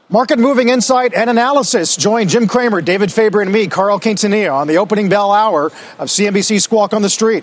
Market moving insight and analysis. Join Jim Cramer, David Faber, and me, Carl Quintanilla, on the opening bell hour of CNBC Squawk on the Street.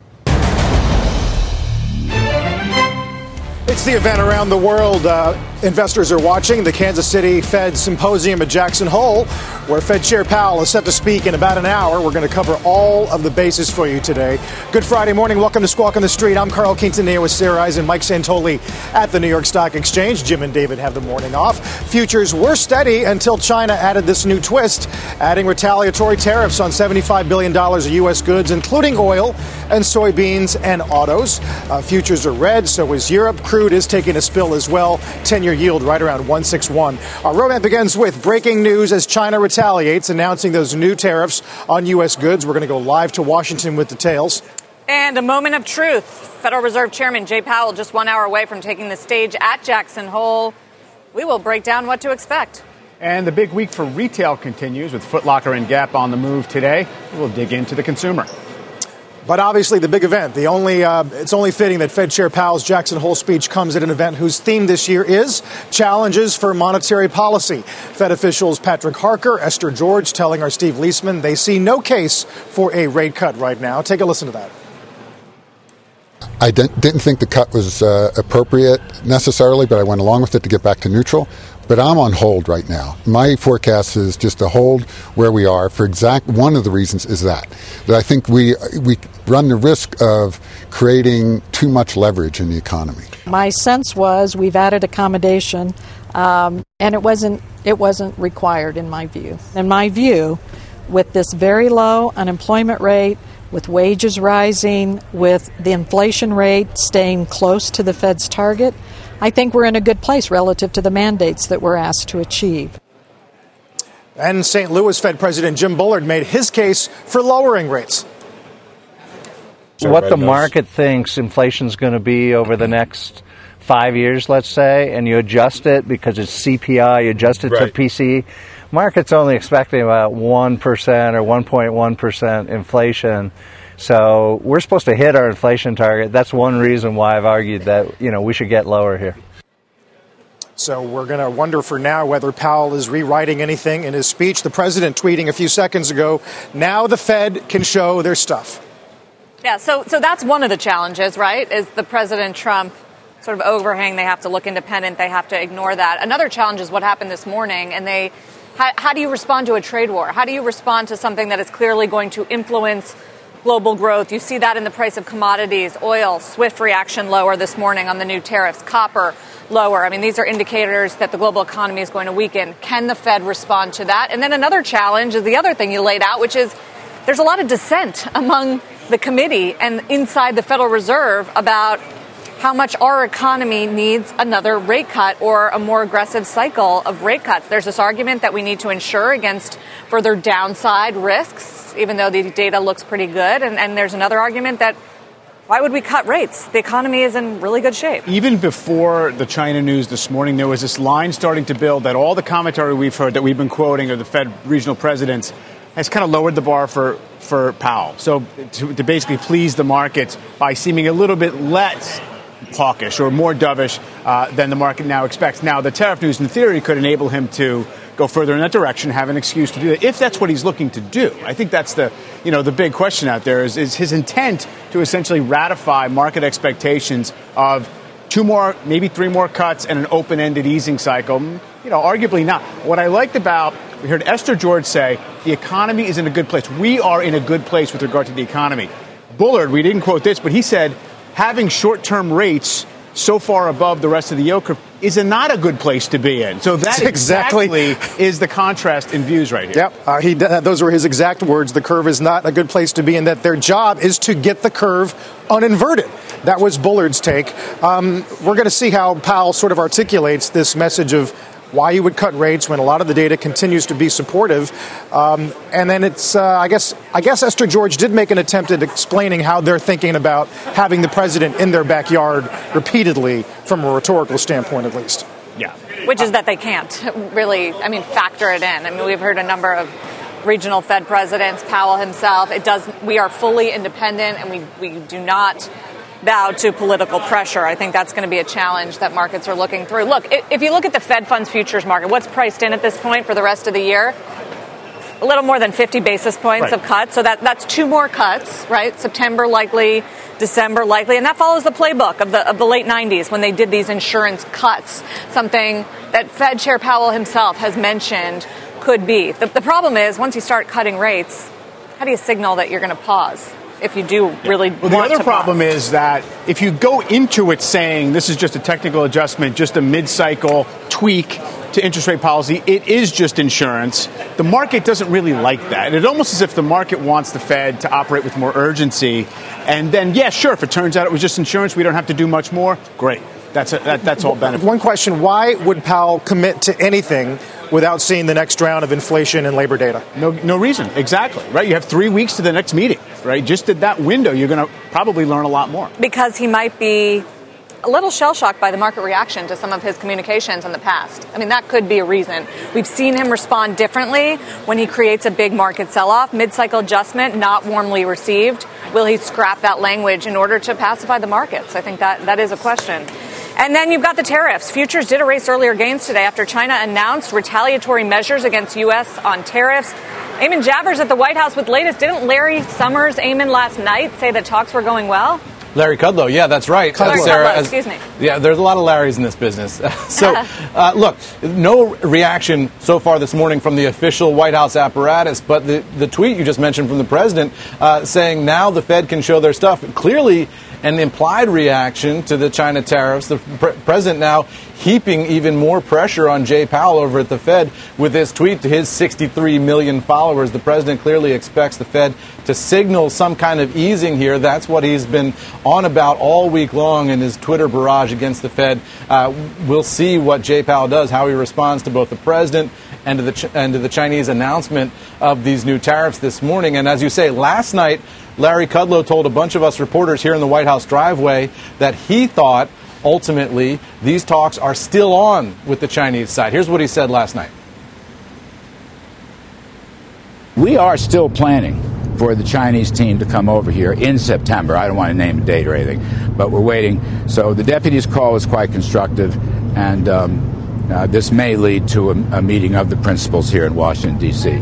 It's the event around the world investors are watching, the Kansas City Fed Symposium at Jackson Hole, where Fed Chair Powell is set to speak in about an hour. We're going to cover all of the bases for you today. Good Friday morning. Welcome to Squawk on the Street. I'm Carl Quintanilla with Sarah Eisen and Mike Santoli at the New York Stock Exchange. Jim and David have the morning off. Futures were steady until China added this new twist, adding retaliatory tariffs on $75 billion of U.S. goods, including oil and soybeans and autos. Futures are red, so is Europe. Crude is taking a spill as well. 10-year yield right around 161. Our roadmap begins with breaking news as China retaliates, announcing those new tariffs on U.S. goods. We're going to go live to Washington with details. And a moment of truth. Federal Reserve Chairman Jay Powell just 1 hour away from taking the stage at Jackson Hole. We will break down what to expect. And the big week for retail continues with Foot Locker and Gap on the move today. We'll dig into the consumer. But obviously the big event, it's only fitting that Fed Chair Powell's Jackson Hole speech comes at an event whose theme this year is challenges for monetary policy. Fed officials Patrick Harker, Esther George telling our Steve Leisman they see no case for a rate cut right now. Take a listen to that. I didn't think the cut was appropriate necessarily, but I went along with it to get back to neutral. But I'm on hold right now. My forecast is just to hold where we are for one of the reasons is that I think we run the risk of creating too much leverage in the economy. My sense was we've added accommodation, and it wasn't required in my view. In my view, with this very low unemployment rate, with wages rising, with the inflation rate staying close to the Fed's target, I think we're in a good place relative to the mandates that we're asked to achieve. And St. Louis Fed President Jim Bullard made his case for lowering rates. What the market thinks inflation's going to be over the next 5 years, let's say, and you adjust it because it's CPI, you adjust it to PCE. Market's only expecting about 1% or 1.1% inflation. So we're supposed to hit our inflation target. That's one reason why I've argued that, we should get lower here. So we're going to wonder for now whether Powell is rewriting anything in his speech. The president tweeting a few seconds ago, now the Fed can show their stuff. Yeah, so that's one of the challenges, right, is the President Trump sort of overhang. They have to look independent. They have to ignore that. Another challenge is what happened this morning, and how do you respond to a trade war? How do you respond to something that is clearly going to influence global growth? You see that in the price of commodities, oil, swift reaction lower this morning on the new tariffs, copper lower. I mean, these are indicators that the global economy is going to weaken. Can the Fed respond to that? And then another challenge is the other thing you laid out, which is there's a lot of dissent among the committee and inside the Federal Reserve about how much our economy needs another rate cut or a more aggressive cycle of rate cuts. There's this argument that we need to insure against further downside risks, even though the data looks pretty good. And there's another argument that why would we cut rates? The economy is in really good shape. Even before the China news this morning, there was this line starting to build that all the commentary we've heard that we've been quoting of the Fed regional presidents has kind of lowered the bar for Powell. So to basically please the markets by seeming a little bit less hawkish or more dovish than the market now expects. Now, the tariff news, in theory, could enable him to go further in that direction, have an excuse to do that, if that's what he's looking to do. I think that's the big question out there is his intent to essentially ratify market expectations of 2 more, maybe 3 more cuts and an open-ended easing cycle. Arguably not. What I liked about, we heard Esther George say, the economy is in a good place. We are in a good place with regard to the economy. Bullard, we didn't quote this, but he said, having short-term rates so far above the rest of the yield curve is not a good place to be in. So that exactly is the contrast in views right here. Yep, those were his exact words. The curve is not a good place to be in, that their job is to get the curve uninverted. That was Bullard's take. We're going to see how Powell sort of articulates this message of why you would cut rates when a lot of the data continues to be supportive. And then it's, I guess Esther George did make an attempt at explaining how they're thinking about having the president in their backyard repeatedly from a rhetorical standpoint, at least. Yeah. Which is that they can't really, factor it in. We've heard a number of regional Fed presidents, Powell himself. We are fully independent and we do not bow to political pressure. I think that's going to be a challenge that markets are looking through. Look, if you look at the Fed funds futures market, what's priced in at this point for the rest of the year? A little more than 50 basis points of cuts. So that's 2 more cuts, right? September likely, December likely. And that follows the playbook of the late 90s when they did these insurance cuts, something that Fed Chair Powell himself has mentioned could be. The problem is once you start cutting rates, how do you signal that you're going to pause? If you do really want to. The other problem is that if you go into it saying this is just a technical adjustment, just a mid-cycle tweak to interest rate policy, it is just insurance. The market doesn't really like that. It's almost as if the market wants the Fed to operate with more urgency. And then, yeah, sure, if it turns out it was just insurance, we don't have to do much more, great. That's all benefit. One question, why would Powell commit to anything without seeing the next round of inflation and labor data? No reason. Exactly. Right. You have 3 weeks to the next meeting. Right. Just at that window, you're going to probably learn a lot more. Because he might be a little shell-shocked by the market reaction to some of his communications in the past. I mean, that could be a reason. We've seen him respond differently when he creates a big market sell-off. Mid-cycle adjustment, not warmly received. Will he scrap that language in order to pacify the markets? I think that is a question. And then you've got the tariffs. Futures did erase earlier gains today after China announced retaliatory measures against U.S. on tariffs. Eamon Javers at the White House with latest. Didn't Larry Summers, Eamon, last night say that talks were going well? Larry Kudlow, yeah, that's right. Sarah, excuse me. Yeah, there's a lot of Larrys in this business. Look, no reaction so far this morning from the official White House apparatus, but the tweet you just mentioned from the president saying now the Fed can show their stuff, clearly an implied reaction to the China tariffs. The president now heaping even more pressure on Jay Powell over at the Fed with this tweet to his 63 million followers. The president clearly expects the Fed to signal some kind of easing here. That's what he's been on about all week long in his Twitter barrage against the Fed. We'll see what Jay Powell does, how he responds to both the president and to the Chinese announcement of these new tariffs this morning. And as you say, last night, Larry Kudlow told a bunch of us reporters here in the White House driveway that he thought ultimately these talks are still on with the Chinese side. Here's what he said last night. We are still planning for the Chinese team to come over here in September. I don't want to name a date or anything, but we're waiting. So the deputy's call is quite constructive, and this may lead to a meeting of the principals here in Washington, D.C.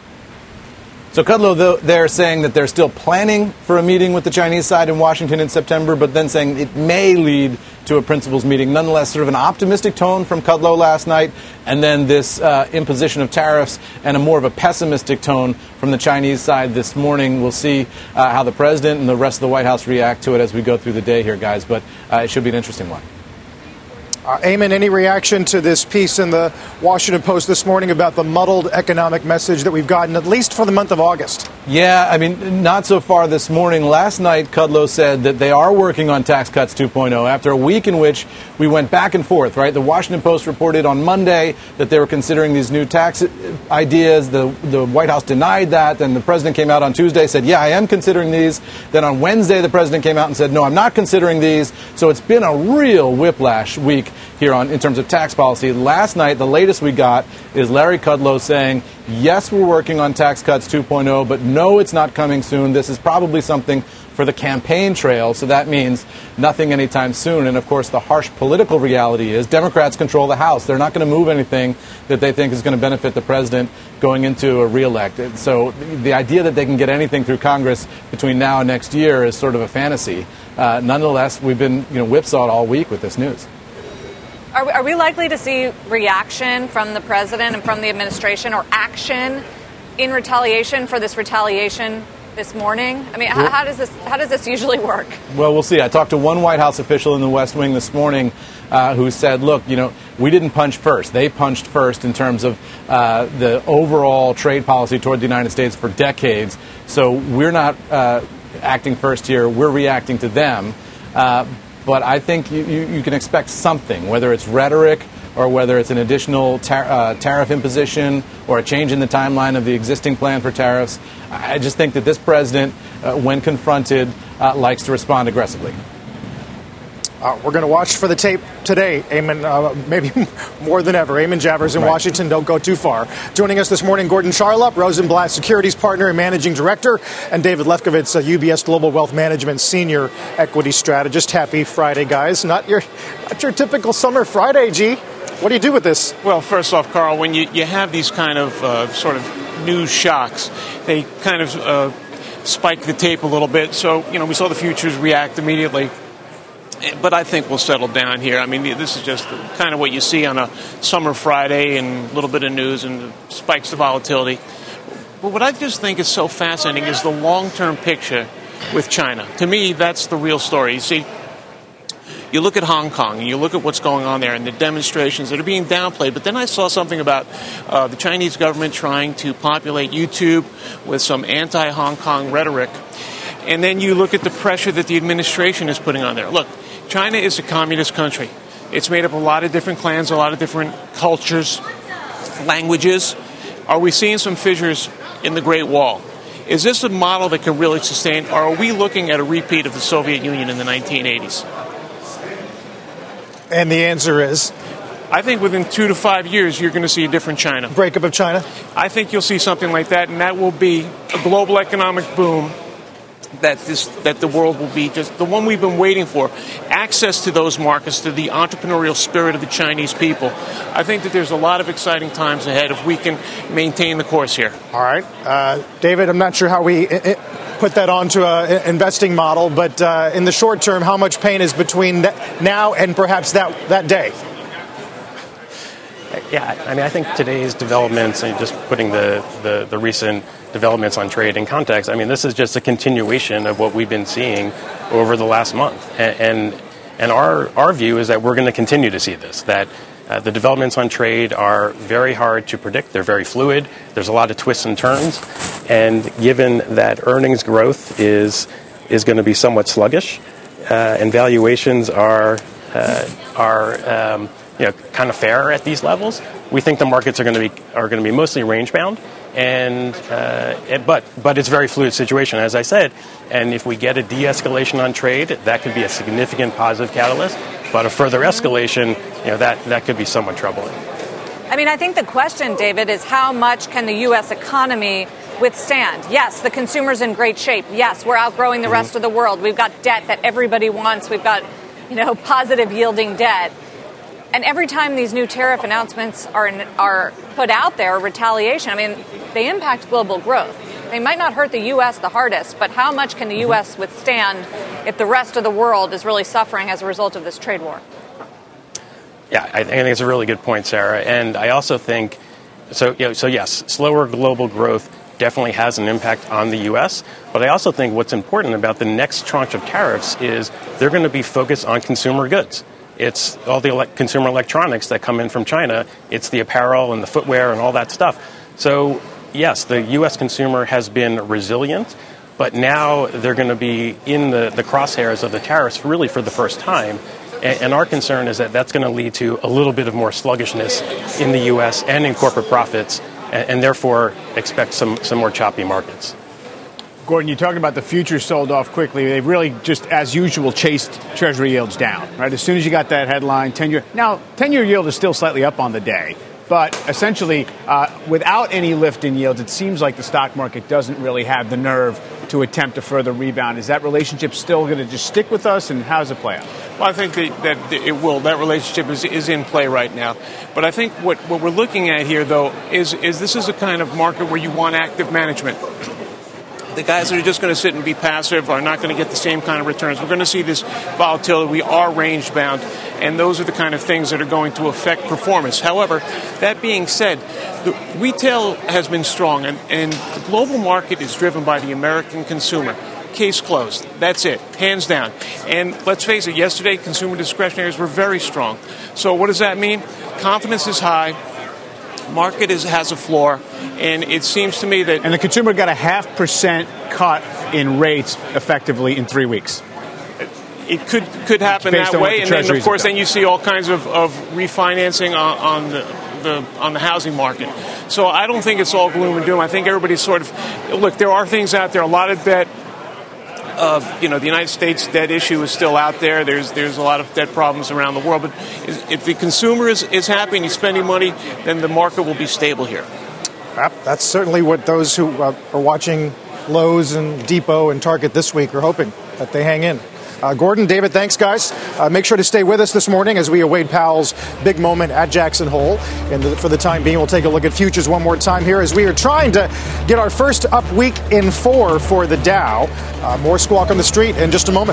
So Kudlow, they're saying that they're still planning for a meeting with the Chinese side in Washington in September, but then saying it may lead to a principals meeting. Nonetheless, sort of an optimistic tone from Kudlow last night, and then this imposition of tariffs and a more of a pessimistic tone from the Chinese side this morning. We'll see how the president and the rest of the White House react to it as we go through the day here, guys, but it should be an interesting one. Eamon, any reaction to this piece in the Washington Post this morning about the muddled economic message that we've gotten, at least for the month of August? Yeah, I mean, not so far this morning. Last night, Kudlow said that they are working on Tax Cuts 2.0 after a week in which we went back and forth, right? The Washington Post reported on Monday that they were considering these new tax ideas. The White House denied that. Then the president came out on Tuesday, said, yeah, I am considering these. Then on Wednesday, the president came out and said, no, I'm not considering these. So it's been a real whiplash week here in terms of tax policy. Last night, the latest we got is Larry Kudlow saying, yes, we're working on Tax Cuts 2.0, but no, it's not coming soon. This is probably something for the campaign trail, so that means nothing anytime soon. And, of course, the harsh political reality is Democrats control the House. They're not going to move anything that they think is going to benefit the president going into a reelect. So the idea that they can get anything through Congress between now and next year is sort of a fantasy. Nonetheless, we've been whipsawed all week with this news. Are we likely to see reaction from the president and from the administration or action in retaliation for this retaliation this morning? I mean, how does this usually work? Well, we'll see. I talked to one White House official in the West Wing this morning who said, look, we didn't punch first. They punched first in terms of the overall trade policy toward the United States for decades. So we're not acting first here. We're reacting to them. But I think you can expect something, whether it's rhetoric or whether it's an additional tariff imposition or a change in the timeline of the existing plan for tariffs. I just think that this president, when confronted, likes to respond aggressively. We're going to watch for the tape today, Eamon, maybe more than ever. Eamon Javers in Washington. Don't go too far. Joining us this morning, Gordon Charlotte, Rosenblatt Securities Partner and Managing Director, and David Lefkowitz, UBS Global Wealth Management Senior Equity Strategist. Happy Friday, guys. Not your typical summer Friday, G. What do you do with this? Well, first off, Carl, when you have these kind of sort of news shocks, they kind of spike the tape a little bit. So, we saw the futures react immediately. But I think we'll settle down here. I mean, this is just kind of what you see on a summer Friday, and a little bit of news and spikes the volatility. But what I just think is so fascinating is the long-term picture with China. To me, that's the real story. You see, you look at Hong Kong and you look at what's going on there and the demonstrations that are being downplayed. But then I saw something about the Chinese government trying to populate YouTube with some anti-Hong Kong rhetoric. And then you look at the pressure that the administration is putting on there. Look, China is a communist country. It's made up of a lot of different clans, a lot of different cultures, languages. Are we seeing some fissures in the Great Wall? Is this a model that can really sustain, or are we looking at a repeat of the Soviet Union in the 1980s? And the answer is? I think within 2 to 5 years, you're going to see a different China. Breakup of China? I think you'll see something like that, and that will be a global economic boom. That the world will be just the one we've been waiting for, access to those markets, to the entrepreneurial spirit of the Chinese people. I think that there's a lot of exciting times ahead if we can maintain the course here. All right. David, I'm not sure how we put that onto an investing model, but in the short term, how much pain is between now and perhaps that day? Yeah, I mean, I think today's developments, and just putting the recent developments on trade in context, I mean, this is just a continuation of what we've been seeing over the last month. And our view is that we're going to continue to see this, that the developments on trade are very hard to predict. They're very fluid. There's a lot of twists and turns. And given that earnings growth is going to be somewhat sluggish, and valuations are kind of fair at these levels, we think the markets are going to be mostly range bound, and but it's a very fluid situation, as I said. And if we get a de-escalation on trade, that could be a significant positive catalyst. But a further escalation, that could be somewhat troubling. I mean, I think the question, David, is how much can the U.S. economy withstand? Yes, the consumer's in great shape. Yes, we're outgrowing the rest of the world. We've got debt that everybody wants. We've got, positive yielding debt. And every time these new tariff announcements are put out there, retaliation, I mean, they impact global growth. They might not hurt the U.S. the hardest, but how much can the U.S. withstand if the rest of the world is really suffering as a result of this trade war? Yeah, I think it's a really good point, Sarah. And I also think, so yes, slower global growth definitely has an impact on the U.S., but I also think what's important about the next tranche of tariffs is they're going to be focused on consumer goods. It's all the consumer electronics that come in from China. It's the apparel and the footwear and all that stuff. So, yes, the U.S. consumer has been resilient, but now they're going to be in the crosshairs of the tariffs really for the first time. And our concern is that that's going to lead to a little bit of more sluggishness in the U.S. and in corporate profits, and therefore expect some more choppy markets. Gordon, you're talking about the futures sold off quickly. They really just, as usual, chased Treasury yields down, right? As soon as you got that headline, 10-year yield is still slightly up on the day. But essentially, without any lift in yields, it seems like the stock market doesn't really have the nerve to attempt a further rebound. Is that relationship still going to just stick with us, and how does it play out? Well, I think that it will. That relationship is in play right now. But I think what we're looking at here, though, is this is a kind of market where you want active management. The guys that are just going to sit and be passive are not going to get the same kind of returns. We're going to see this volatility. We are range bound, and those are the kind of things that are going to affect performance. However, that being said, the retail has been strong, and the global market is driven by the American consumer. Case closed. That's it. Hands down. And let's face it, yesterday consumer discretionaries were very strong. So what does that mean? Confidence is high. Market has a floor, and it seems to me that... And the consumer got a 0.5% cut in rates effectively in 3 weeks. It could happen that way, and then, of course, then you see all kinds of refinancing on the housing market. So I don't think it's all gloom and doom. I think everybody's sort of... Look, there are things out there, a lot of debt, The United States debt issue is still out there. There's a lot of debt problems around the world. But if the consumer is happy and he's spending money, then the market will be stable here. That's certainly what those who are watching Lowe's and Depot and Target this week are hoping, that they hang in. Gordon, David, thanks, guys. Make sure to stay with us this morning as we await Powell's big moment at Jackson Hole. And for the time being, we'll take a look at futures one more time here as we are trying to get our first up week in 4 for the Dow. More Squawk on the Street in just a moment.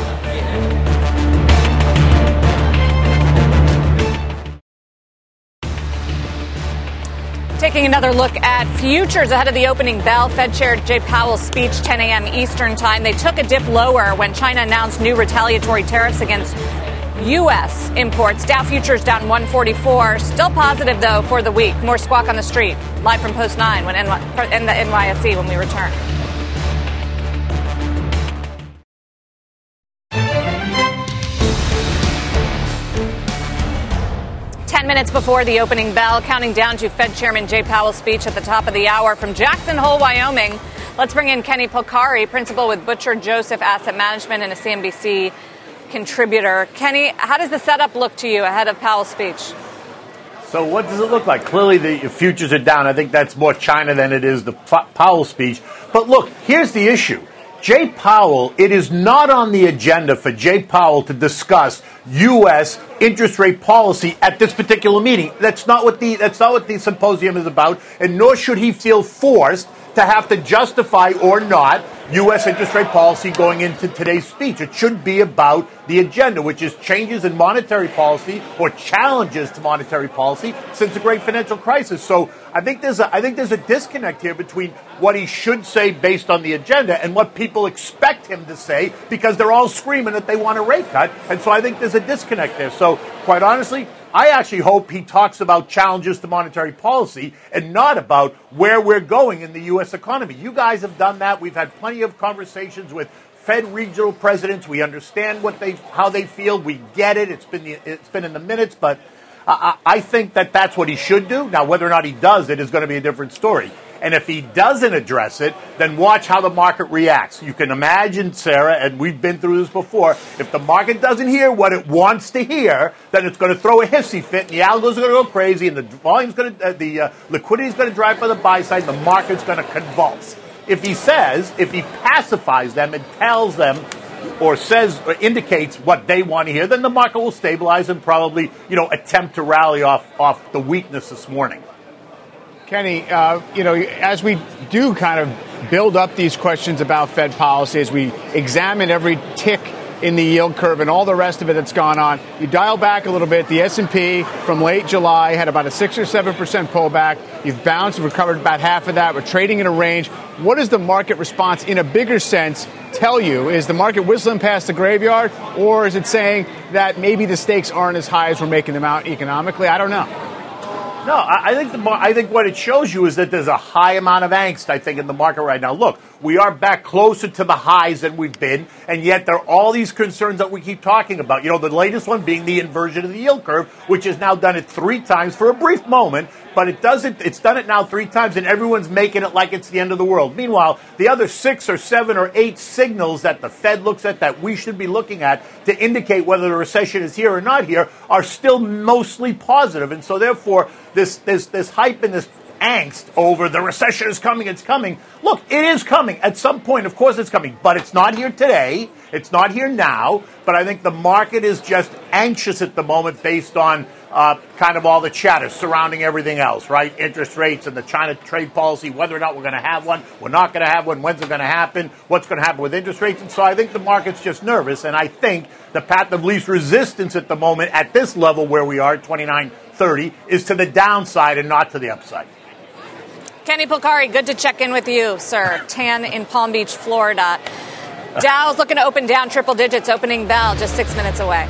Taking another look at futures ahead of the opening bell. Fed Chair Jay Powell's speech, 10 a.m. Eastern time. They took a dip lower when China announced new retaliatory tariffs against U.S. imports. Dow futures down 144. Still positive, though, for the week. More Squawk on the Street, live from Post 9 in the NYSE when we return. Minutes before the opening bell, counting down to Fed Chairman Jay Powell's speech at the top of the hour from Jackson Hole, Wyoming. Let's bring in Kenny Polcari, principal with Butcher Joseph Asset Management and a CNBC contributor. Kenny, how does the setup look to you ahead of Powell's speech? So what does it look like? Clearly the futures are down. I think that's more China than it is the Powell speech. But look, here's the issue. Jay Powell, it is not on the agenda for Jay Powell to discuss U.S. interest rate policy at this particular meeting. That's not what the symposium is about, and nor should he feel forced to have to justify or not U.S. interest rate policy going into today's speech. It should be about the agenda, which is changes in monetary policy or challenges to monetary policy since the great financial crisis. So I think there's a disconnect here between what he should say based on the agenda and what people expect him to say, because they're all screaming that they want a rate cut. And so I think there's a disconnect there. So quite honestly, I actually hope he talks about challenges to monetary policy and not about where we're going in the U.S. economy. You guys have done that. We've had plenty of conversations with Fed regional presidents. We understand how they feel. We get it. It's been in the minutes, but I think that's what he should do. Now, whether or not he does it is going to be a different story. And if he doesn't address it, then watch how the market reacts. You can imagine, Sarah, and we've been through this before, if the market doesn't hear what it wants to hear, then it's going to throw a hissy fit, and the algos are going to go crazy, and the liquidity is going to drive by the buy side, and the market's going to convulse. If he pacifies them and tells them or says or indicates what they want to hear, then the market will stabilize and probably, attempt to rally off the weakness this morning. Kenny, as we do kind of build up these questions about Fed policy, as we examine every tick in the yield curve and all the rest of it that's gone on, you dial back a little bit. The S&P from late July had about a 6 or 7% pullback. You've bounced, recovered about half of that. We're trading in a range. What does the market response in a bigger sense tell you? Is the market whistling past the graveyard, or is it saying that maybe the stakes aren't as high as we're making them out economically? I don't know. No, I think what it shows you is that there's a high amount of angst, I think, in the market right now. Look, we are back closer to the highs than we've been, and yet there are all these concerns that we keep talking about. The latest one being the inversion of the yield curve, which has now done it 3 times for a brief moment, but it's done it now 3 times, and everyone's making it like it's the end of the world. Meanwhile, the other 6 or 7 or 8 signals that the Fed looks at that we should be looking at to indicate whether the recession is here or not here are still mostly positive, and so therefore this hype and this angst over the recession is coming, it's coming. Look, it is coming. At some point, of course it's coming, but it's not here today. It's not here now. But I think the market is just anxious at the moment based on kind of all the chatter surrounding everything else, right? Interest rates and the China trade policy, whether or not we're going to have one, we're not going to have one, when's it going to happen, what's going to happen with interest rates. And so I think the market's just nervous. And I think the path of least resistance at the moment at this level where we are at 29.30 is to the downside and not to the upside. Kenny Polcari, good to check in with you, sir. Tan in Palm Beach, Florida. Dow's looking to open down triple digits, opening bell just 6 minutes away.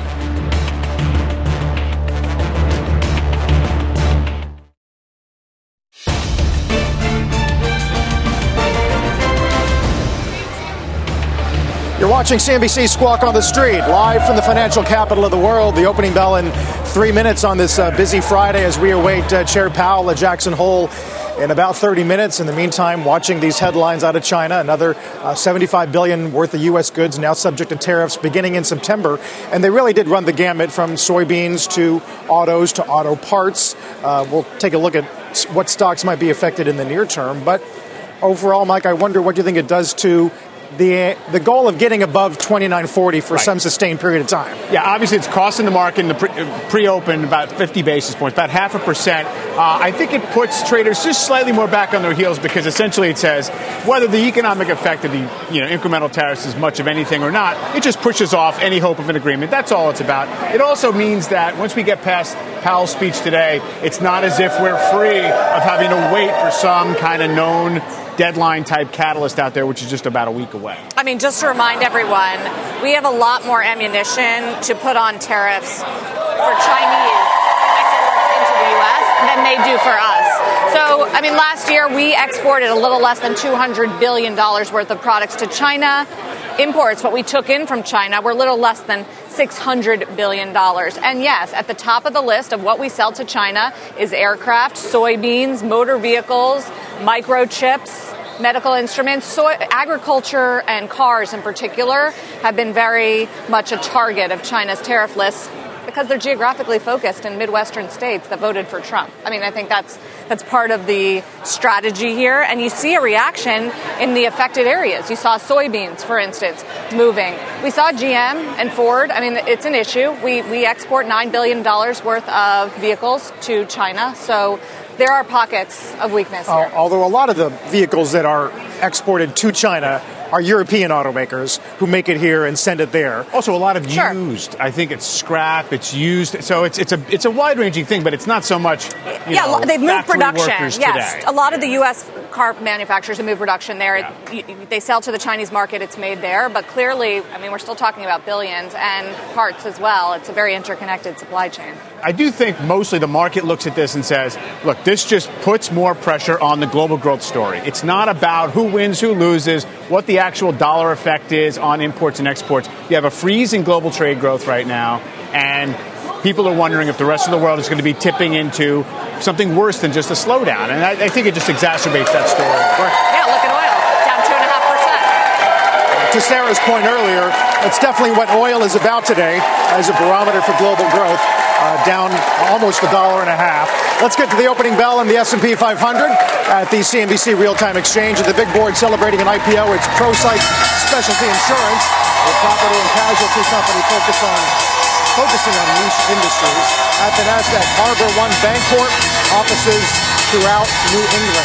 You're watching CNBC Squawk on the Street, live from the financial capital of the world. The opening bell in 3 minutes on this busy Friday as we await Chair Powell at Jackson Hole in about 30 minutes. In the meantime, watching these headlines out of China, another $75 billion worth of U.S. goods now subject to tariffs beginning in September. And they really did run the gamut from soybeans to autos to auto parts. We'll take a look at what stocks might be affected in the near term. But overall, Mike, I wonder what you think it does to the goal of getting above 29.40 for some sustained period of time. Yeah, obviously it's costing the market in the pre-open about 50 basis points, about 0.5%. I think it puts traders just slightly more back on their heels because essentially it says whether the economic effect of the incremental tariffs is much of anything or not, it just pushes off any hope of an agreement. That's all it's about. It also means that once we get past Powell's speech today, it's not as if we're free of having to wait for some kind of known deadline-type catalyst out there, which is just about a week away. I mean, just to remind everyone, we have a lot more ammunition to put on tariffs for Chinese exports into the U.S. than they do for us. So, I mean, last year we exported a little less than $200 billion worth of products to China. Imports, what we took in from China, were a little less than $600 billion. And yes, at the top of the list of what we sell to China is aircraft, soybeans, motor vehicles, microchips, medical instruments. Agriculture and cars in particular have been very much a target of China's tariff lists because they're geographically focused in Midwestern states that voted for Trump. I mean, I think that's part of the strategy here. And you see a reaction in the affected areas. You saw soybeans, for instance, moving. We saw GM and Ford. I mean, it's an issue. We export $9 billion worth of vehicles to China. So there are pockets of weakness here. Although a lot of the vehicles that are exported to China are European automakers who make it here and send it there. Also, a lot of used. I think it's scrap, it's used. So it's a wide-ranging thing, but it's not so much, they've moved production. Yes, today. A lot of the U.S. car manufacturers have moved production there. Yeah. They sell to the Chinese market. It's made there. But clearly, I mean, we're still talking about billions and parts as well. It's a very interconnected supply chain. I do think mostly the market looks at this and says, look, this just puts more pressure on the global growth story. It's not about who wins, who loses, what the actual dollar effect is on imports and exports. You have a freeze in global trade growth right now, and people are wondering if the rest of the world is going to be tipping into something worse than just a slowdown. And I think it just exacerbates that story. Yeah, look at oil, down 2.5%. To Sarah's point earlier, it's definitely what oil is about today as a barometer for global growth, down almost $1.50. Let's get to the opening bell in the S&P 500 at the CNBC Real-Time Exchange. At the big board celebrating an IPO, it's ProSite Specialty Insurance, a property and casualty company focusing on niche industries. At the NASDAQ, Harbor One Bancorp, offices throughout New England.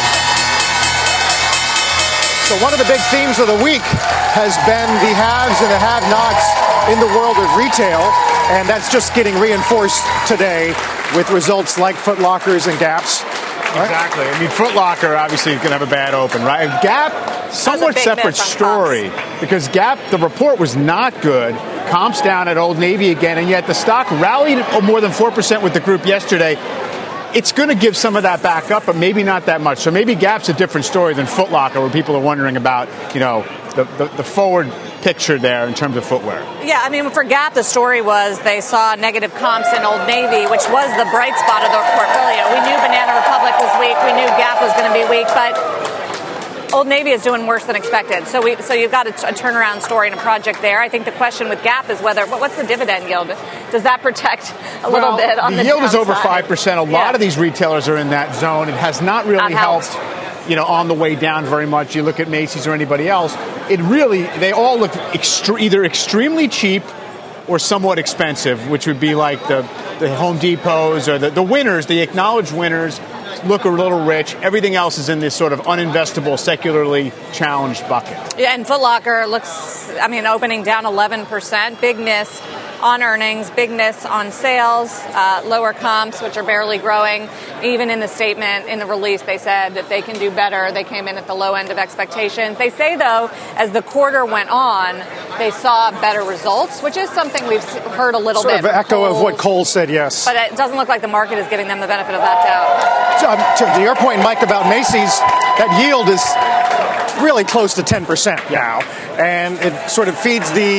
So one of the big themes of the week has been the haves and the have-nots in the world of retail, and that's just getting reinforced today with results like Foot Lockers and Gaps. Right? Exactly. I mean, Foot Locker obviously is going to have a bad open, right? Gap, somewhat separate story, because Gap, the report was not good. Comps down at Old Navy again, and yet the stock rallied more than 4% with the group yesterday. It's going to give some of that back up, but maybe not that much. So maybe Gap's a different story than Foot Locker, where people are wondering about, the forward picture there in terms of footwear. Yeah, I mean, for Gap, the story was they saw negative comps in Old Navy, which was the bright spot of their portfolio. We knew Banana Republic was weak. We knew Gap was going to be weak, but Old Navy is doing worse than expected. So you've got a turnaround story and a project there. I think the question with Gap is what's the dividend yield? Does that protect a little bit on the yield downside? Is over 5%. A lot of these retailers are in that zone. It has not really helped. On the way down very much. You look at Macy's or anybody else, they all look either extremely cheap or somewhat expensive, which would be like the Home Depots or the winners, the acknowledged winners, look a little rich. Everything else is in this sort of uninvestable, secularly challenged bucket. Yeah, and Foot Locker opening down 11%, big miss on earnings, big miss on sales, lower comps, which are barely growing. Even in the statement, in the release, they said that they can do better. They came in at the low end of expectations. They say, though, as the quarter went on, they saw better results, which is something we've heard a little bit. Sort of an echo of what Cole said, yes. But it doesn't look like the market is giving them the benefit of that doubt. To your point, Mike, about Macy's, that yield is really close to 10% now. And it sort of feeds the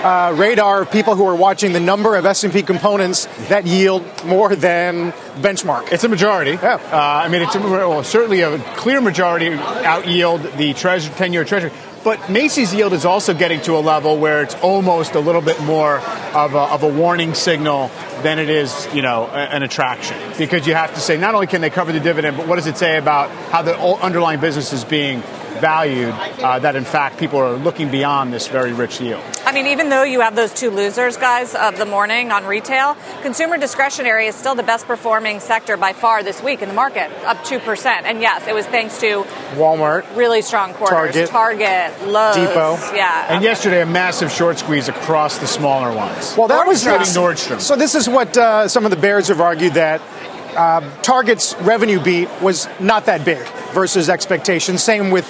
radar of people who are watching the number of S&P components that yield more than benchmark? It's a majority. Yeah. I mean, it's certainly a clear majority out yield the 10-year Treasury. But Macy's yield is also getting to a level where it's almost a little bit more of a warning signal than it is, an attraction. Because you have to say, not only can they cover the dividend, but what does it say about how the underlying business is being valued, that in fact people are looking beyond this very rich yield. I mean, even though you have those two losers, guys, of the morning on retail, consumer discretionary is still the best performing sector by far this week in the market, up 2%. And yes, it was thanks to Walmart, really strong quarters, Target, Lowe's, Depot. Yeah. And yesterday, a massive short squeeze across the smaller ones. Well, that was Nordstrom. So this is what some of the bears have argued, that Target's revenue beat was not that big versus expectations. Same with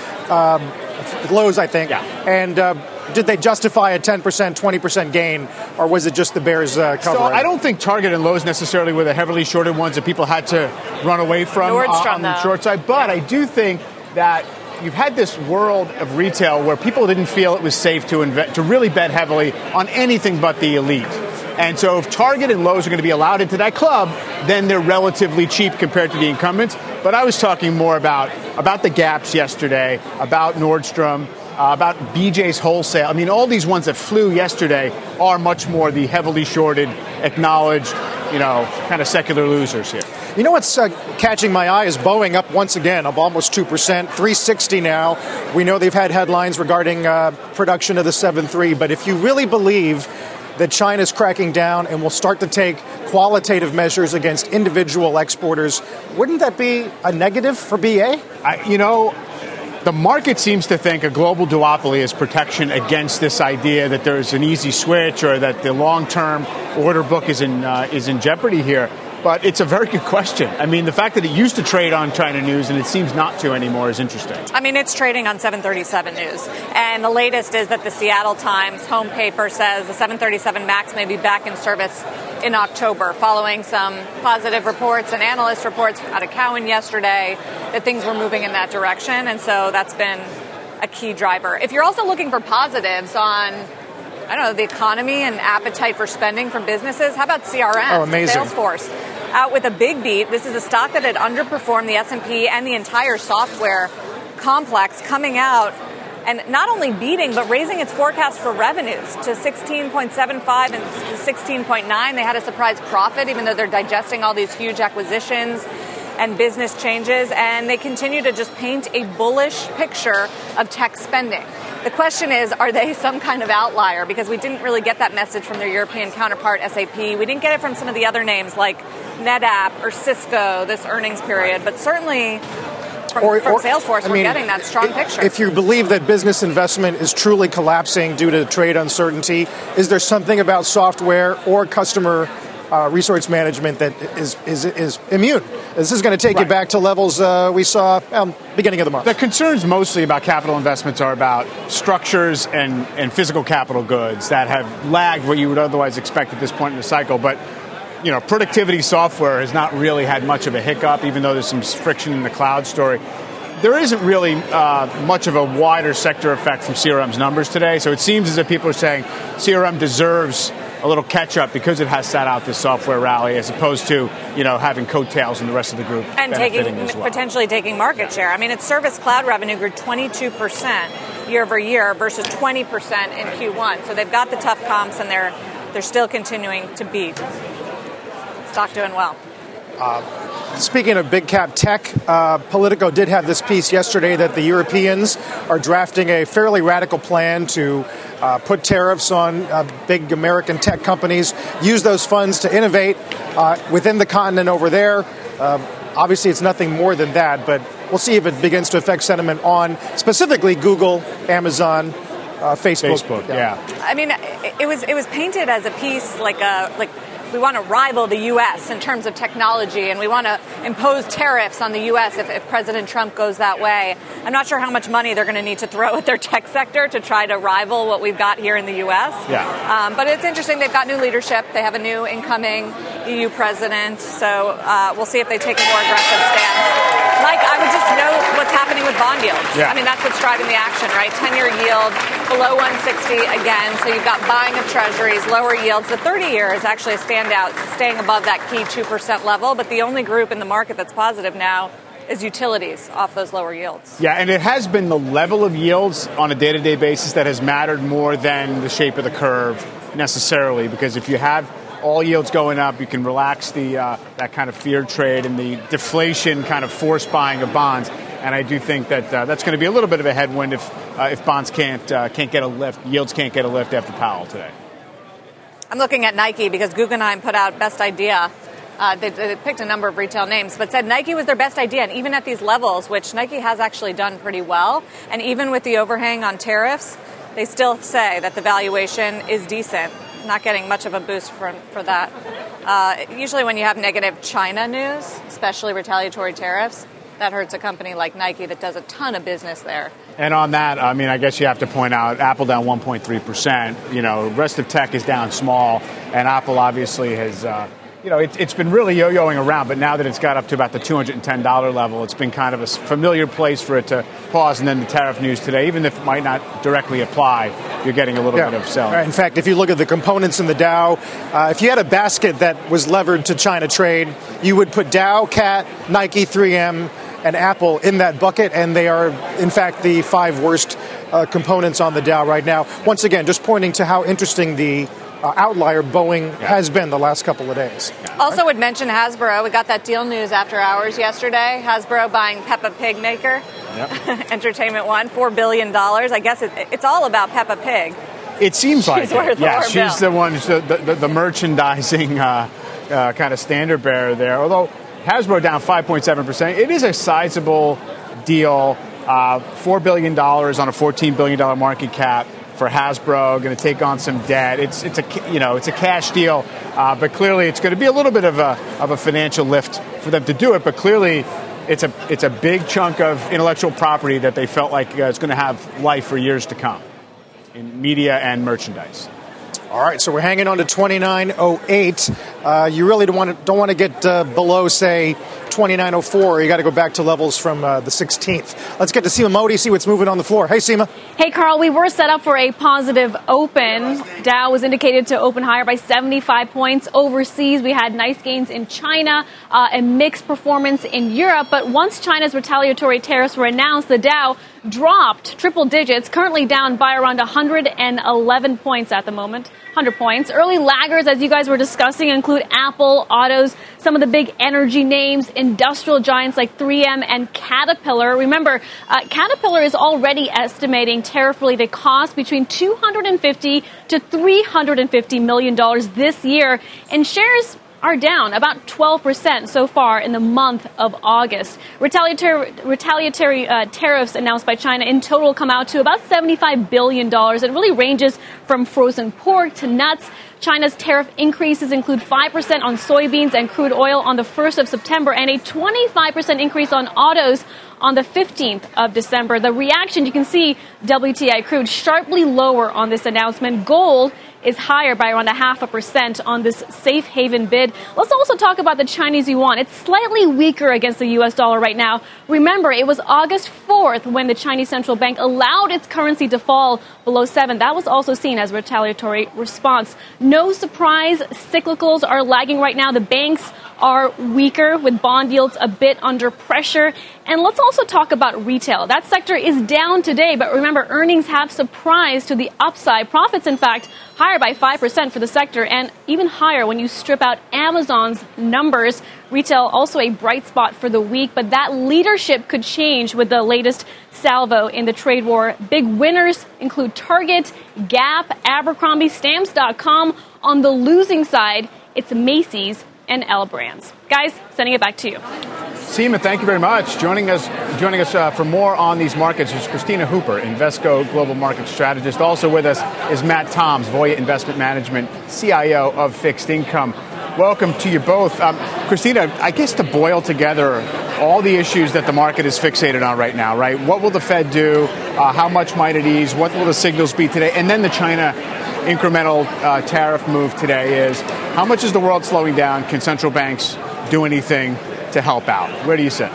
Lowe's, I think. Yeah. And did they justify a 10%, 20% gain, or was it just the bears covering? So I don't think Target and Lowe's necessarily were the heavily shorted ones that people had to run away from on the short side. But I do think that you've had this world of retail where people didn't feel it was safe to really bet heavily on anything but the elite. And so if Target and Lowe's are going to be allowed into that club, then they're relatively cheap compared to the incumbents. But I was talking more about the gaps yesterday, about Nordstrom, about BJ's Wholesale. I mean, all these ones that flew yesterday are much more the heavily shorted, acknowledged, kind of secular losers here. You know what's catching my eye is Boeing up once again, up almost 2%, 360 now. We know they've had headlines regarding production of the 737, but if you really believe that China's cracking down and will start to take qualitative measures against individual exporters, wouldn't that be a negative for BA? The market seems to think a global duopoly is protection against this idea that there's an easy switch or that the long-term order book is in jeopardy here. But it's a very good question. I mean, the fact that it used to trade on China News and it seems not to anymore is interesting. I mean, it's trading on 737 News. And the latest is that the Seattle Times home paper says the 737 MAX may be back in service in October, following some positive reports and analyst reports out of Cowen yesterday that things were moving in that direction. And so that's been a key driver. If you're also looking for positives on the economy and appetite for spending from businesses, how about CRM? Oh, amazing. Salesforce out with a big beat. This is a stock that had underperformed the S&P and the entire software complex, coming out and not only beating, but raising its forecast for revenues to 16.75 and 16.9. They had a surprise profit, even though they're digesting all these huge acquisitions and business changes, and they continue to just paint a bullish picture of tech spending. The question is, are they some kind of outlier? Because we didn't really get that message from their European counterpart, SAP. We didn't get it from some of the other names like NetApp or Cisco this earnings period, but certainly from Salesforce, we're getting that strong picture. If you believe that business investment is truly collapsing due to trade uncertainty, is there something about software or customer resource management that is immune? This is going to take you back to levels we saw beginning of the month. The concerns mostly about capital investments are about structures and physical capital goods that have lagged what you would otherwise expect at this point in the cycle. But productivity software has not really had much of a hiccup, even though there's some friction in the cloud story. There isn't really much of a wider sector effect from CRM's numbers today. So it seems as if people are saying CRM deserves a little catch-up because it has sat out this software rally, as opposed to, having coattails in the rest of the group. And potentially taking market share. I mean, its service cloud revenue grew 22% year over year versus 20% in Q1. So they've got the tough comps, and they're still continuing to beat. Stock doing well. Speaking of big cap tech, Politico did have this piece yesterday that the Europeans are drafting a fairly radical plan to put tariffs on big American tech companies, use those funds to innovate within the continent over there. Obviously, it's nothing more than that, but we'll see if it begins to affect sentiment on specifically Google, Amazon, Facebook. Yeah. I mean, it was painted as a piece like we want to rival the U.S. in terms of technology, and we want to impose tariffs on the U.S. if President Trump goes that way. I'm not sure how much money they're going to need to throw at their tech sector to try to rival what we've got here in the U.S. Yeah. But it's interesting. They've got new leadership. They have a new incoming EU president. So we'll see if they take a more aggressive stance. Mike, I would just note what's happening with bond yields. Yeah. I mean, that's what's driving the action, right? 10-year yield below 160 again. So you've got buying of treasuries, lower yields. The 30-year is actually a standout, staying above that key 2% level. But the only group in the market that's positive now is utilities off those lower yields. Yeah, and it has been the level of yields on a day-to-day basis that has mattered more than the shape of the curve necessarily, because if you have all yields going up, you can relax the that kind of fear trade and the deflation kind of force buying of bonds. And I do think that that's going to be a little bit of a headwind if bonds can't get a lift, yields can't get a lift after Powell today. I'm looking at Nike because Guggenheim put out best idea. They picked a number of retail names, but said Nike was their best idea. And even at these levels, which Nike has actually done pretty well, and even with the overhang on tariffs, they still say that the valuation is decent. Not getting much of a boost for that. Usually when you have negative China news, especially retaliatory tariffs, that hurts a company like Nike that does a ton of business there. And on that, I mean, I guess you have to point out Apple down 1.3%. You know, rest of tech is down small, and Apple obviously has, it's been really yo-yoing around. But now that it's got up to about the $210 level, it's been kind of a familiar place for it to pause. And then the tariff news today, even if it might not directly apply, you're getting a little bit of selling. In fact, if you look at the components in the Dow, if you had a basket that was levered to China trade, you would put Dow, Cat, Nike, 3M, and Apple in that bucket, and they are, in fact, the 5 worst components on the Dow right now. Once again, just pointing to how interesting the outlier Boeing has been the last couple of days. Also would mention Hasbro. We got that deal news after hours yesterday. Hasbro buying Peppa Pig Maker, Entertainment One, $4 billion. I guess it's all about Peppa Pig. It seems like she's worth yeah, more she's bill. the one, the merchandising kind of standard bearer there. Although Hasbro down 5.7%. It is a sizable deal, $4 billion on a $14 billion market cap for Hasbro, going to take on some debt. It's a cash deal, but clearly it's going to be a little bit of a financial lift for them to do it. But clearly, it's a big chunk of intellectual property that they felt like is going to have life for years to come in media and merchandise. All right, so we're hanging on to 29.08. You really don't want to get below, say, 29.04. You got to go back to levels from the 16th. Let's get to Seema Modi, see what's moving on the floor. Hey, Seema. Hey, Carl. We were set up for a positive open. Dow was indicated to open higher by 75 points. Overseas, we had nice gains in China, a mixed performance in Europe. But once China's retaliatory tariffs were announced, the Dow dropped triple digits, currently down by around 111 points at the moment. 100 points. Early laggers, as you guys were discussing, include Apple, autos, some of the big energy names, industrial giants like 3M and Caterpillar. Remember, Caterpillar is already estimating tariff-related costs between $250 to $350 million this year, and shares are down about 12% so far in the month of August. Retaliatory tariffs announced by China in total come out to about $75 billion. It really ranges from frozen pork to nuts. China's tariff increases include 5% on soybeans and crude oil on the 1st of September and a 25% increase on autos on the 15th of December. The reaction, you can see WTI crude sharply lower on this announcement. Gold is higher by around 0.5% on this safe haven bid. Let's also talk about the Chinese yuan. It's slightly weaker against the U.S. dollar right now. Remember, it was August 4th when the Chinese central bank allowed its currency to fall below 7. That was also seen as a retaliatory response. No surprise, cyclicals are lagging right now. The banks are weaker with bond yields a bit under pressure. And let's also talk about retail. That sector is down today, but remember, earnings have surprised to the upside. Profits, in fact, higher by 5% for the sector and even higher when you strip out Amazon's numbers. Retail also a bright spot for the week, but that leadership could change with the latest salvo in the trade war. Big winners include Target, Gap, Abercrombie, Stamps.com. On the losing side, it's Macy's and L Brands. Guys, sending it back to you. Seema, thank you very much. Joining us for more on these markets is Christina Hooper, Invesco Global Market Strategist. Also with us is Matt Toms, Voya Investment Management, CIO of Fixed Income. Welcome to you both. Christina, I guess to boil together all the issues that the market is fixated on right now, right? What will the Fed do? How much might it ease? What will the signals be today? And then the China incremental tariff move today is, how much is the world slowing down? Can central banks do anything to help out? Where do you sit?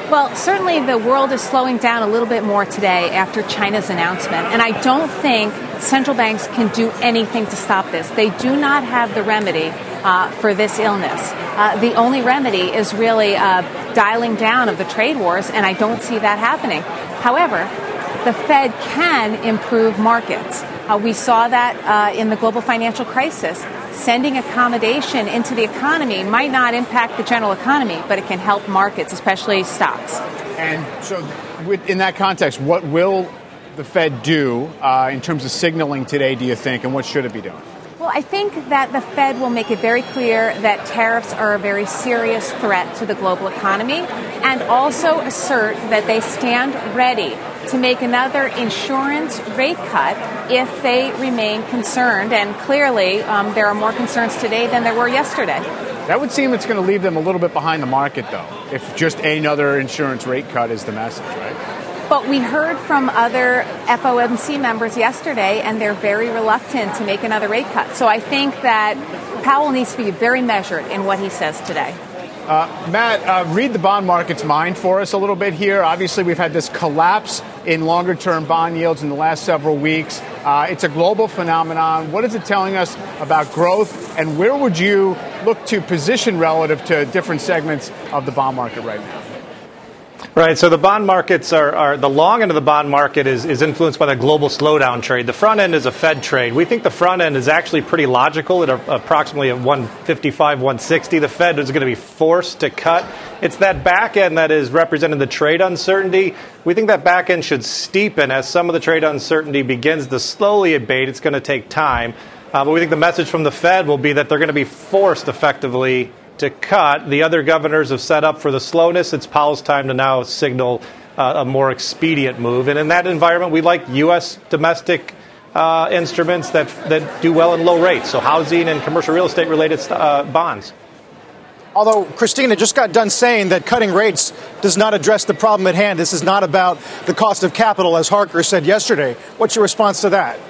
Well, certainly the world is slowing down a little bit more today after China's announcement. And I don't think central banks can do anything to stop this. They do not have the remedy for this illness. The only remedy is really dialing down of the trade wars, and I don't see that happening. However, the Fed can improve markets. We saw that in the global financial crisis. Sending accommodation into the economy might not impact the general economy, but it can help markets, especially stocks. And so in that context, what will the Fed do in terms of signaling today, do you think, and what should it be doing? Well, I think that the Fed will make it very clear that tariffs are a very serious threat to the global economy and also assert that they stand ready to make another insurance rate cut if they remain concerned. And clearly, there are more concerns today than there were yesterday. That would seem it's going to leave them a little bit behind the market, though, if just another insurance rate cut is the message, right? But we heard from other FOMC members yesterday, and they're very reluctant to make another rate cut. So I think that Powell needs to be very measured in what he says today. Matt, read the bond market's mind for us a little bit here. Obviously, we've had this collapse in longer-term bond yields in the last several weeks. It's a global phenomenon. What is it telling us about growth, and where would you look to position relative to different segments of the bond market right now? Right. So the bond markets are the long end of the bond market is influenced by the global slowdown trade. The front end is a Fed trade. We think the front end is actually pretty logical at approximately at 155, 160. The Fed is going to be forced to cut. It's that back end that is representing the trade uncertainty. We think that back end should steepen as some of the trade uncertainty begins to slowly abate. It's going to take time. But we think the message from the Fed will be that they're going to be forced effectively to cut. The other governors have set up for the slowness. It's Powell's time to now signal a more expedient move. And in that environment, we like U.S. domestic instruments that do well in low rates, so housing and commercial real estate related bonds. Although Christina just got done saying that cutting rates does not address the problem at hand. This is not about the cost of capital, as Harker said yesterday. What's your response to that?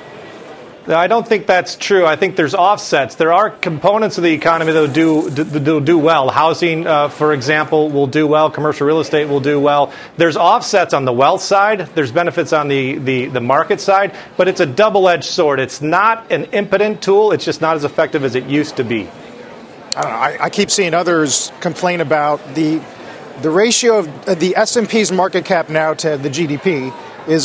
I don't think that's true. I think there's offsets. There are components of the economy that will do well. Housing, for example, will do well. Commercial real estate will do well. There's offsets on the wealth side. There's benefits on the market side. But it's a double-edged sword. It's not an impotent tool. It's just not as effective as it used to be. I don't know. I keep seeing others complain about the ratio of the S&P's market cap now to the GDP is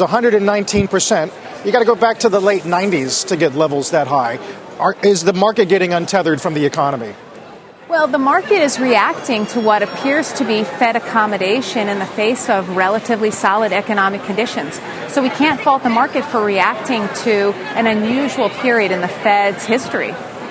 119%. You got to go back to the late 90s to get levels that high. Is the market getting untethered from the economy? Well, the market is reacting to what appears to be Fed accommodation in the face of relatively solid economic conditions. So we can't fault the market for reacting to an unusual period in the Fed's history.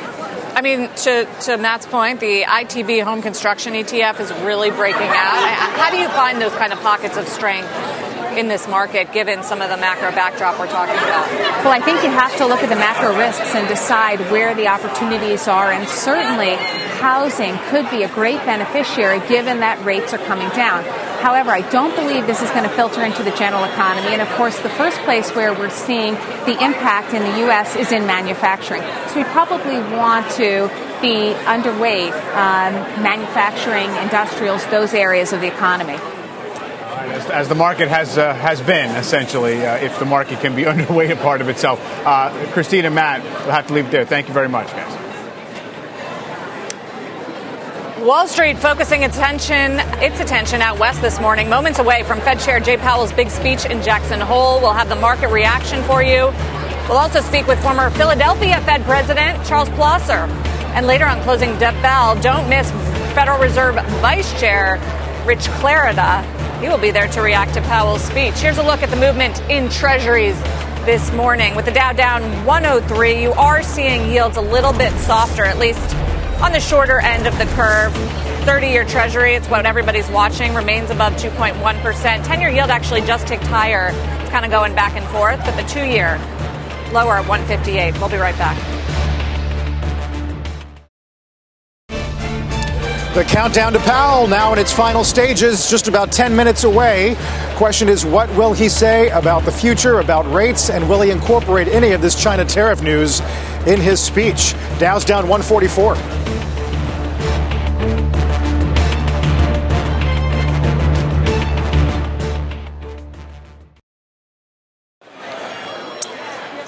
I mean, to Matt's point, the ITB home construction ETF is really breaking out. How do you find those kind of pockets of strength in this market, given some of the macro backdrop we're talking about? Well, I think you have to look at the macro risks and decide where the opportunities are. And certainly, housing could be a great beneficiary given that rates are coming down. However, I don't believe this is going to filter into the general economy. And, of course, the first place where we're seeing the impact in the U.S. is in manufacturing. So we probably want to be underweight manufacturing, industrials, those areas of the economy. As the market has been, essentially, if the market can be underweight a part of itself. Christina, Matt, we'll have to leave it there. Thank you very much, guys. Wall Street focusing its attention out west this morning, moments away from Fed Chair Jay Powell's big speech in Jackson Hole. We'll have the market reaction for you. We'll also speak with former Philadelphia Fed President Charles Plosser. And later on Closing Bell, don't miss Federal Reserve Vice Chair Rich Clarida. He will be there to react to Powell's speech. Here's a look at the movement in Treasuries this morning. With the Dow down 103, you are seeing yields a little bit softer, at least on the shorter end of the curve. 30-year Treasury, it's what everybody's watching, remains above 2.1%. 10-year yield actually just ticked higher. It's kind of going back and forth, but the 2-year lower at 158. We'll be right back. The countdown to Powell now in its final stages, just about 10 minutes away. Question is, what will he say about the future, about rates, and will he incorporate any of this China tariff news in his speech? Dow's down 144.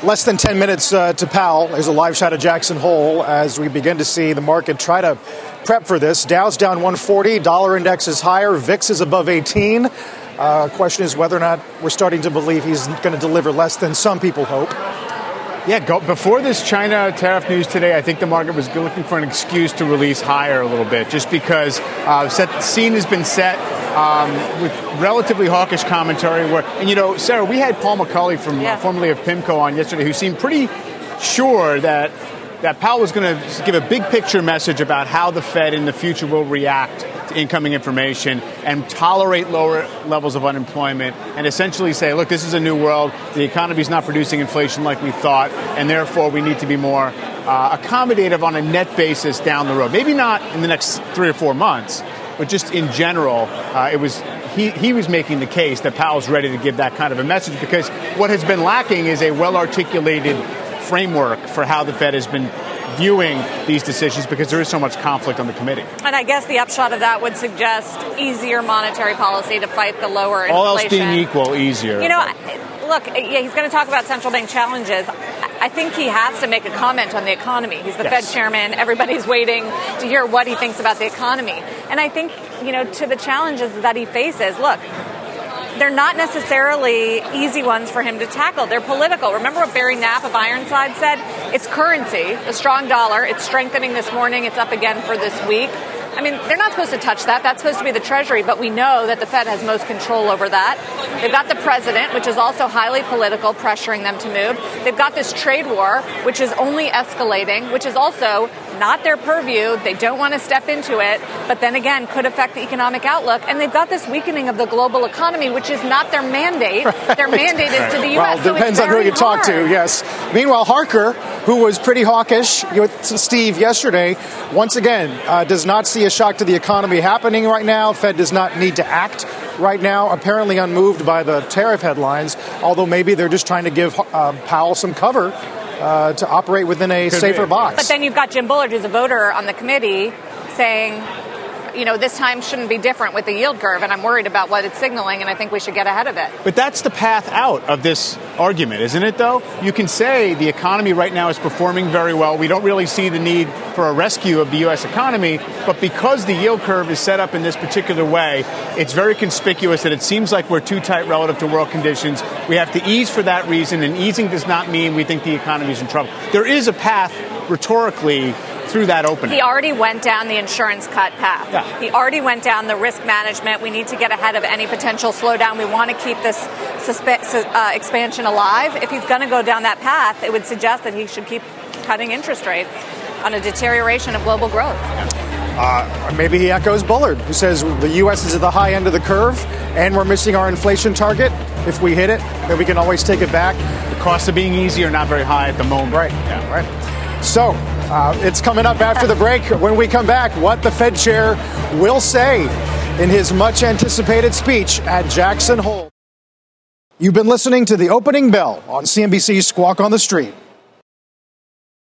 Less than 10 minutes to Powell. There's a live shot of Jackson Hole as we begin to see the market try to prep for this. Dow's down 140. Dollar index is higher. VIX is above 18. Question is whether or not we're starting to believe he's going to deliver less than some people hope. Yeah, before this China tariff news today, I think the market was looking for an excuse to release higher a little bit, just because the scene has been set with relatively hawkish commentary. And, Sarah, we had Paul McCulley from formerly of PIMCO on yesterday, who seemed pretty sure that Powell was going to give a big picture message about how the Fed in the future will react to incoming information and tolerate lower levels of unemployment and essentially say, look, this is a new world. The economy is not producing inflation like we thought, and therefore we need to be more accommodative on a net basis down the road. Maybe not in the next 3 or 4 months, but just in general, he was making the case that Powell's ready to give that kind of a message, because what has been lacking is a well-articulated framework for how the Fed has been viewing these decisions, because there is so much conflict on the committee. And I guess the upshot of that would suggest easier monetary policy to fight the lower inflation. All else being equal, easier. Look, he's going to talk about central bank challenges. I think he has to make a comment on the economy. He's the Fed chairman. Everybody's waiting to hear what he thinks about the economy. And I think, to the challenges that he faces, look, they're not necessarily easy ones for him to tackle. They're political. Remember what Barry Knapp of Ironside said? It's currency, the strong dollar. It's strengthening this morning. It's up again for this week. I mean, they're not supposed to touch that. That's supposed to be the Treasury, but we know that the Fed has most control over that. They've got the president, which is also highly political, pressuring them to move. They've got this trade war, which is only escalating, which is also not their purview. They don't want to step into it, but then again, could affect the economic outlook. And they've got this weakening of the global economy, which is not their mandate. Right. Their mandate is to the U.S. Well, depends on who you talk to, yes. Meanwhile, Harker, who was pretty hawkish with Steve yesterday, once again, does not see a shock to the economy happening right now. Fed does not need to act right now, apparently unmoved by the tariff headlines, although maybe they're just trying to give Powell some cover to operate within a safer box. But then you've got Jim Bullard, who's a voter on the committee, saying, this time shouldn't be different with the yield curve, and I'm worried about what it's signaling, and I think we should get ahead of it. But that's the path out of this argument, isn't it, though? You can say the economy right now is performing very well. We don't really see the need for a rescue of the U.S. economy, but because the yield curve is set up in this particular way, it's very conspicuous that it seems like we're too tight relative to world conditions. We have to ease for that reason, and easing does not mean we think the economy is in trouble. There is a path rhetorically through that opening. He already went down the insurance cut path. Yeah. He already went down the risk management. We need to get ahead of any potential slowdown. We want to keep this expansion alive. If he's going to go down that path, it would suggest that he should keep cutting interest rates on a deterioration of global growth. Maybe he echoes Bullard, who says the U.S. is at the high end of the curve and we're missing our inflation target. If we hit it, then we can always take it back. The cost of being easy are not very high at the moment. Right. Yeah, right. So it's coming up after the break. When we come back, what the Fed chair will say in his much anticipated speech at Jackson Hole. You've been listening to The Opening Bell on CNBC's Squawk on the Street.